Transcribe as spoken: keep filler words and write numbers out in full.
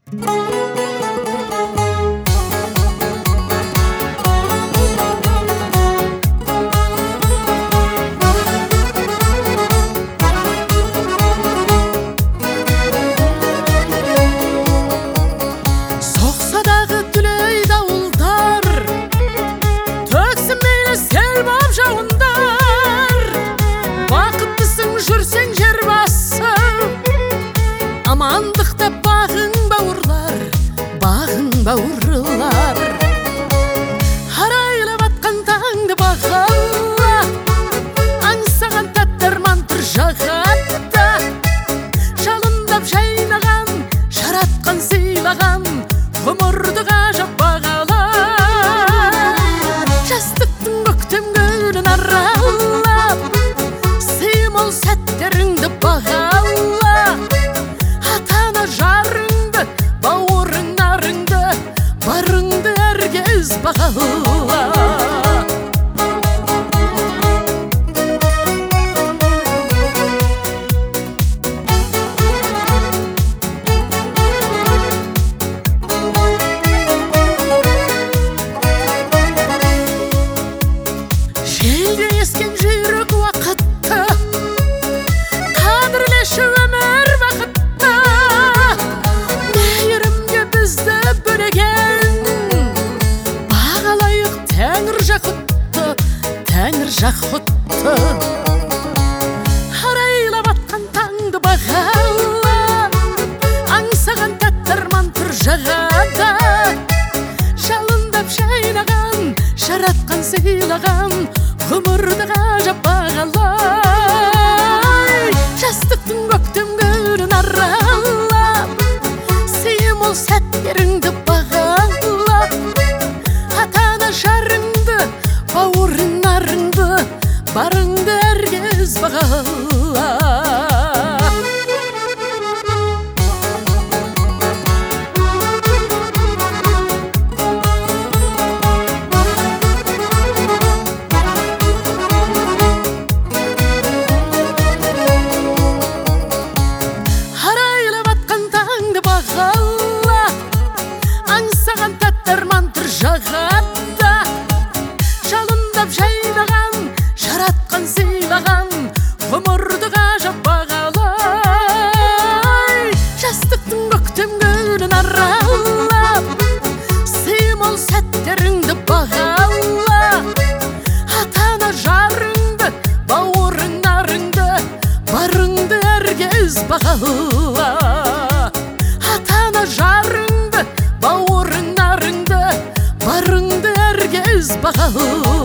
Амандықта бағың бауырлар, бағың бауырлар. Арайлап атқан таңды бағала, аңсаған тәттірман тұр жағатта. Жалындап жайнаған, жаратқан сыйлаған, ғұмырды ғажап бағала. Жастықтың көктем гүлін аралап, сыймол сәттеріңді бағала. Жарыңды, бауырың нарыңды, барыңды әргез бағала. Желге ескен жүйрік уақытты, қадірлеші өмір бақытты. Тәңір жақұтты, тәңір жақұтты. Арайлап атқан таңды бағала, аңсаған тәттірман тұр жағада. Жалындап жайнаған, жаратқан сыйлаған, ғұмырды ғажап бағала. Жастықтың көктем гүлін аралап, сыймол сәттеріңді бағала. Атана жарыңды, бауырың нарыңды, барыңды әргез бағала. Арайлап атқан таңды бағала, аңсаған тәттірман тұр жағатта. Жалындап жайнаған, жаратқан сыйлаған, ғұмырды ғажап бағала. Жастықтың көктем гүлін аралап, сыймол сәттеріңді бағала. Атана жарыңды, бауырың нарыңды, барыңды әргез бағала. Атана жарыңды, бауырың нарыңды, барыңды әргез бағала.